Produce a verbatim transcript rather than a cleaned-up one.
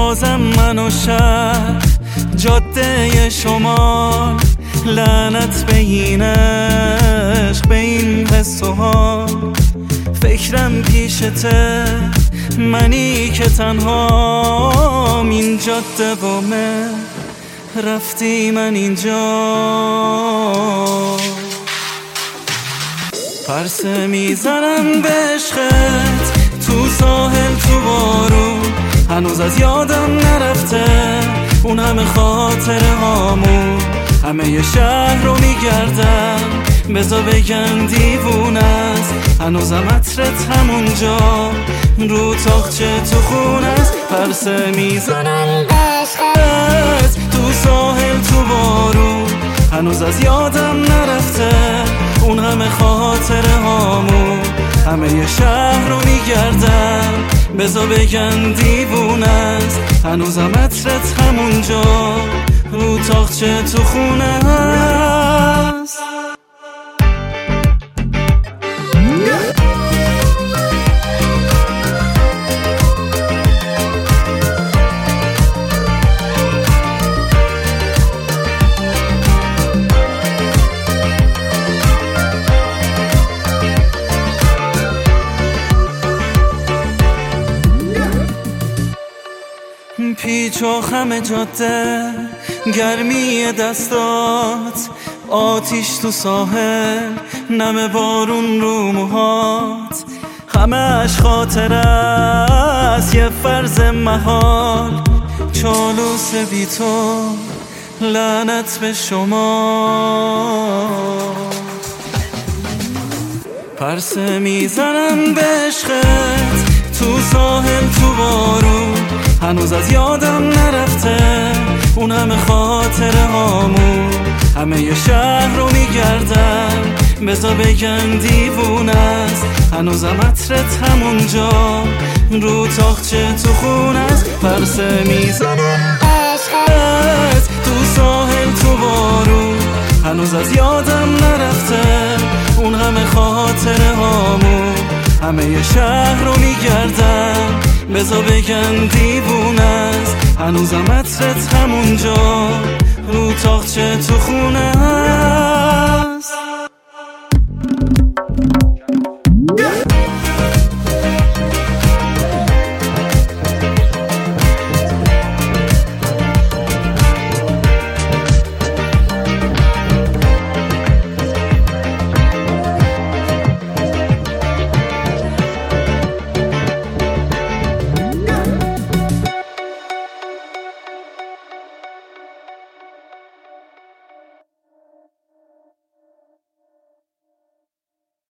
بازم من و شهر جاده شمال، لعنت به این عشق، به این حس و حال. فکرم پیشته، منی که تنهام این جاده با من رفتی من اینجا. پرسه میزنم به عشقت تو ساحل تو بارون، هنوز از یادم نرفته اون همه خاطره هامون. همه ی شهر رو میگردم بزا بگم دیوون است، هنوزم عطرت همونجا رو تاخچه تو خون است. پرسه میزنم به عشقت تو ساحل تو بارون، هنوز از یادم نرفته اون همه خاطره هامون. همه ی شهر رو میگردم بزا بگم دیوون است، هنوزم عطرت همونجا رو تاخچه تو خونه است. پیچ و خم جاده، گرمی دستات، آتیش تو ساحل، نم بارون رو موهات. همش خاطره است یه فرض محال، چالوس بی تو لعنت به شما. پرسه میزنم به عشقت تو ساحل تو بارون، هنوز از یادم نرفته اون همه خاطره هامون. همه ی شهر رو میگردم بزا بگم دیوون است، هنوزم عطرت همونجا رو تاخچه تو خون است. پرسه میزنم عشقت تو ساحل تو بارون، هنوز از یادم نرفته اون همه خاطره هامون. همه ی شهر رو میگردم بزا بگم دیوون است، هنوزم عطرت همونجا رو تاخچه تو خونه است.